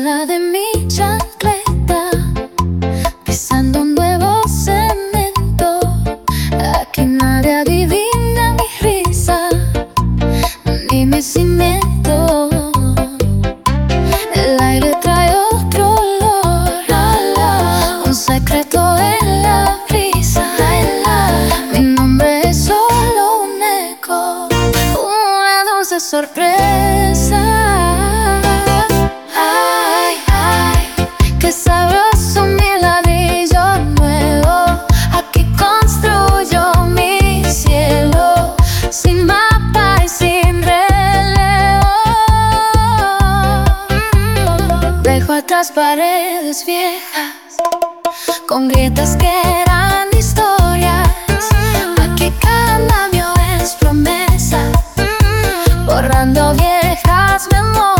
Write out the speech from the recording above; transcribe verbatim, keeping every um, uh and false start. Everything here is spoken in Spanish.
suela de mi chancleta, pisando un nuevo cemento. Aquí nadie adivina mi risa ni mi cimiento. El aire trae otro olor, un secreto en la brisa. Mi nombre es solo un eco, una dulce sorpresa. Ay, ay, qué sabroso mi ladrillo nuevo. Aquí construyo mi cielo, sin mapa y sin relevo. Dejo atrás paredes viejas con grietas que eran historias. Aquí cada labio es promesa, borrando viejas memorias.